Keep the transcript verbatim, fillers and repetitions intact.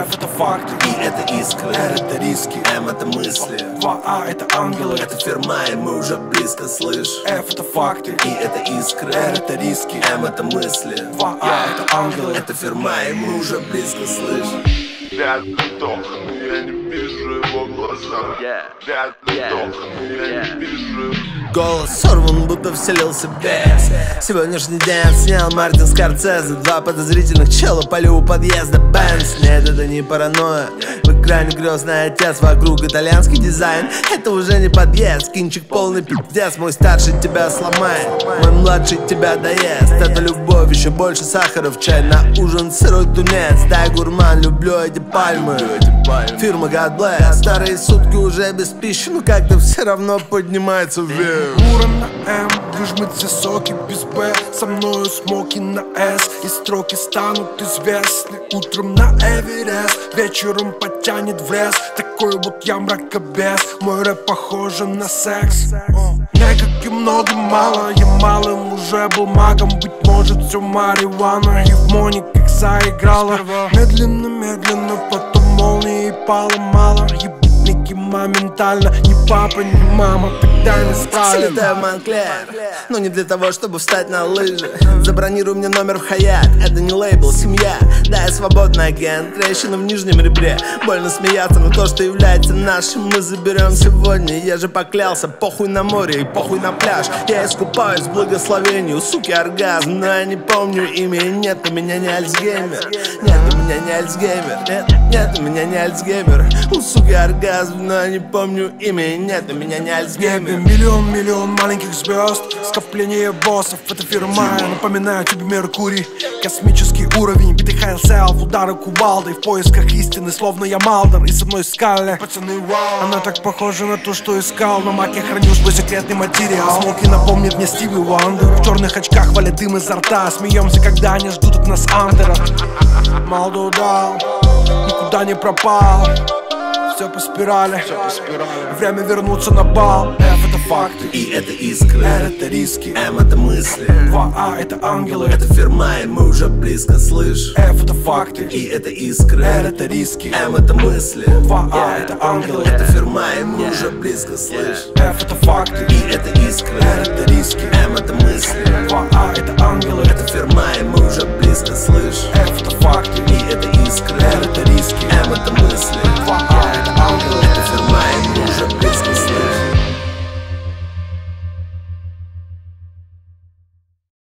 F это факты, И это искры, R это риски, M это мысли, два А это ангелы, это фирма, и мы уже близко, слышь. F это факты, И это искры, R это риски, M это мысли, два А это ангелы, это фирма, и мы уже близко, слышь. Пять летов, но я не вижу его глаза. Пять летов, но я не вижу. Голос сорван, будто вселился бес. Сегодняшний день снял Мартин Скорсезе. Два подозрительных чела пали у подъезда Бенц. Нет, это не паранойя. В экране грозный отец, вокруг итальянский дизайн. Это уже не подъезд, кинчик полный пиздец. Мой старший тебя сломает, мой младший тебя доест. Это любовь, еще больше сахара в чай. На ужин сырой тунец, дай гурман, люблю эти пальмы. Фирма God Bless, старые сутки уже без пищи, но как-то все равно поднимается вверх. Уровень на М, выжмет все соки без Б. Со мною смоки на С, и строки станут известны. Утром на Эверест, вечером потянет в лес. Такой вот я мракобес, мой рэп похож на секс. Мне как и много мало, я малым уже был магом. Быть может все марихуана, и в моне как заиграла. Медленно, медленно, потом молнией пала мало. Ебутники моментально, ни папа, ни мама тогда не стали. Слетаю в Монклер, но не для того, чтобы встать на лыжи. Забронируй мне номер в Хаят, это не лейбл, семья. Да, я свободный агент, трещина в нижнем ребре. Больно смеяться, но то, что является нашим, мы заберем сегодня. Я же поклялся, похуй на море и похуй на пляж. Я искупаюсь в благословении, у суки оргазм. Но я не помню имя, и нет, у меня не Альцгеймер. Нет, у меня не Альцгеймер, нет, нет, у меня не Альцгеймер. У суки оргазм, но я не помню имя, и нет, у меня не Альцгеймер. Миллион, миллион маленьких звезд, скопление боссов, это фирма. Я напоминаю тебе Меркурий, космический уровень. Битый хайлсел в удары кувалдой, в поисках истины, словно я Малдер. И со мной скалли, пацаны, вау. Она так похожа на то, что искал. На маке храню свой секретный материал. Смоки напомнит мне Стиви Уандер. В черных очках валит дым изо рта. Смеемся, когда они ждут от нас андера. Малдо дал, никуда не пропал. Все по спирали, время вернуться на бал. F это факты, И это искры, R это риски, M это мысли, два А это ангелы, это фирма, и мы уже близко, слышь. F это факты, И это искры, R это риски, M это мысли, два А это ангелы, это фирма, и мы уже близко, слышь. F это факты, И это искры, R это риски, M это мысли, два А это ангелы, это фирма.